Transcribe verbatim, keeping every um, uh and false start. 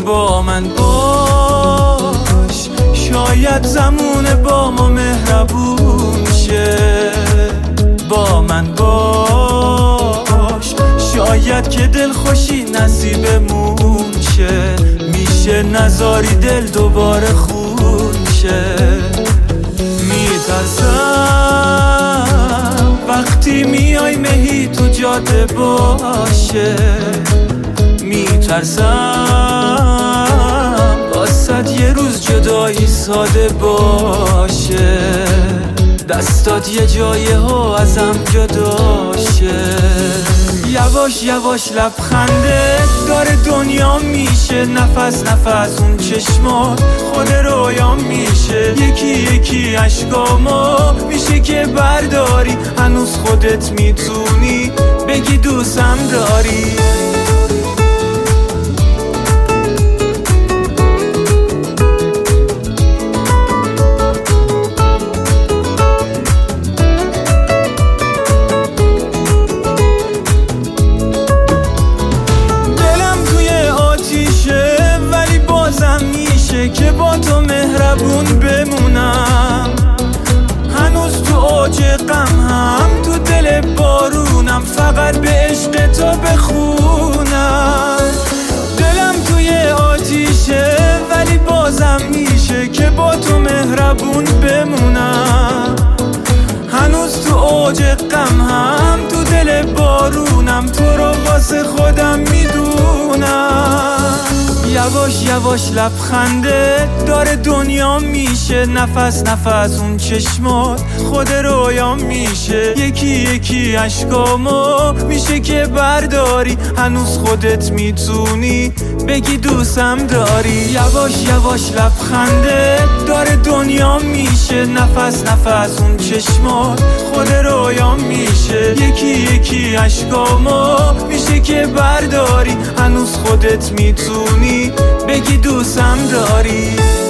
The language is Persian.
با من باش، شاید زمونه با ما مهربون شه. با من باش، شاید که دل خوشی نصیبمون شه. میشه نذاری دل دوباره خون شه. میترسم وقتی میای مهی تو جاده باشه. میترسم واسد یه روز جدایی ساده باشه. دستات یه جایه ها ازم جدا شه. یواش یواش لبخنده داره دنیا میشه. نفس نفس اون چشمات خود رویا میشه. یکی یکی عشقامو میشه که برداری. هنوز خودت میتونی بگی دوستم داری. که با تو مهربون بمونم. هنوز تو اوج غم هم تو دل بارونم. فقط به عشق تو بخونم. دلم توی آتیشه ولی بازم میشه که با تو مهربون بمونم. هنوز تو اوج غم هم تو دل بارونم. تو رو واسه خودم میدونم. یواش یواش لبخنده داره دنیا میشه. نفس نفس اون چشمات خود رویا میشه. یکی یکی عشقامو میشه که برداری. هنوز خودت میتونی بگی دوستم داری. یواش یواش لبخنده داره دنیا میشه. نفس نفس اون چشمات خود رویا میشه. یکی یکی عشقامو میشه که برداری. هنوز خودت میتونی بگی دوستم داری.